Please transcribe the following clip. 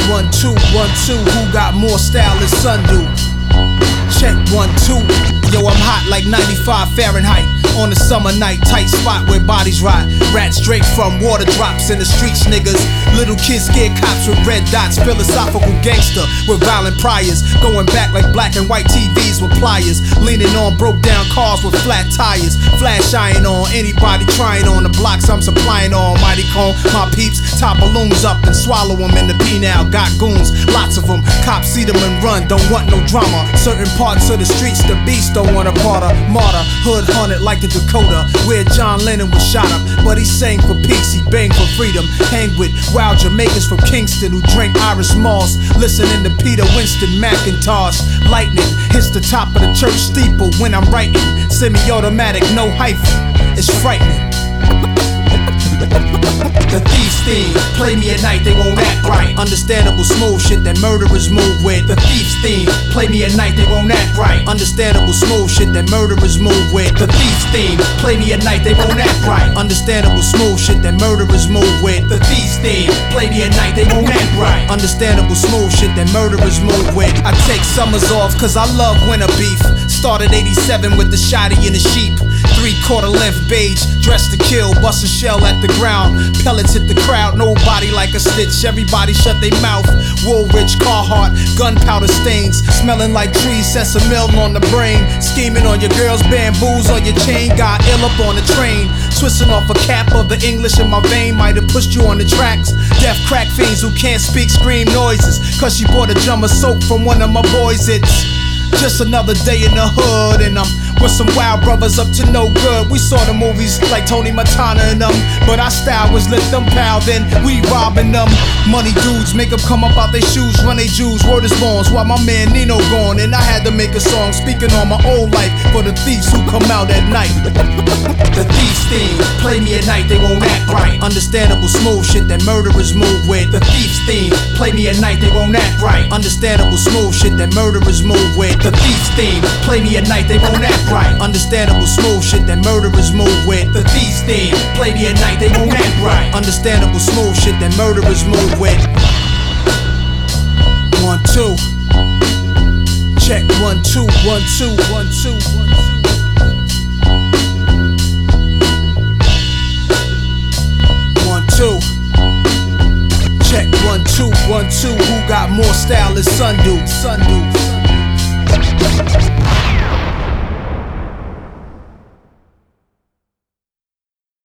1 2 1 2, who got more style than Sun do? Check 1 2. Yo, I'm hot like 95 Fahrenheit on a summer night, tight spot where bodies rot. Rats drink from water drops in the streets, niggas. Little kids scared cops with red dots. Philosophical gangster with violent priors, going back like black and white TVs with pliers. Leaning on broke down cars with flat tires. Flash iron on anybody trying on the blocks I'm supplying on. Mighty cone, my peeps top balloons up and swallow them in the P-now. Got goons, lots of them. Cops see them and run, don't want no drama. Certain parts of the streets, the beast don't want a part of. Martyr, hood haunted like the Dakota, where John Lennon was shot up. But he sang for peace, he banged for freedom. Hang with wild Jamaicans from Kingston who drink Irish Moss, listening to Peter Winston McIntosh. Lightning hits the top of the church steeple when I'm writing. Semi-automatic, no hyphen, it's frightening. The thief's theme, play me at night, they won't act right. Understandable smooth shit that murderers move with. The thief's theme, play me at night, they won't act right. Understandable smooth shit that murderers move with. The thief's theme, play me at night, they won't act right. Understandable smooth shit that murderers move with. The thief's theme, play me at night, they won't act right. Understandable smooth shit that murderers move with. I take summers off cause I love winter beef. Started 87 with the shotty and the sheep. 3/4 length beige, dressed to kill, bust a shell at the ground. Pellets hit the crowd, nobody like a stitch. Everybody shut their mouth. Woolrich, Carhartt, gunpowder stains. Smelling like trees, sets a mill on the brain. Scheming on your girls, bamboos on your chain. Got ill up on the train. Twisting off a cap of the English in my vein. Might have pushed you on the tracks. Deaf crack fiends who can't speak scream noises. Cause she bought a jar of soap from one of my boys. It's just another day in the hood, and I'm with some wild brothers up to no good. We saw the movies like Tony Montana and them, but our style was let them pal, then we robbing them. Money dudes make them come up out their shoes, run they Jews, word is bonds, while my man Nino gone. And I had to make a song speaking on my old life for the thieves who come out at night. The thief's theme, play me at night, they won't act right. Understandable smooth shit that murderers move with. The thief's theme, play me at night, they won't act right. Understandable smooth shit that murderers move with. The thief's theme, play me at night, they won't act right. Understandable smooth shit that murderers move with. The thief's theme, play me at night, they won't act right. Understandable smooth shit that murderers move with. 1 2. Check 1 2 1 2 1 2 1 2. 1 2. Check 1 2 1 2. Who got more style than Sun do? Sun do.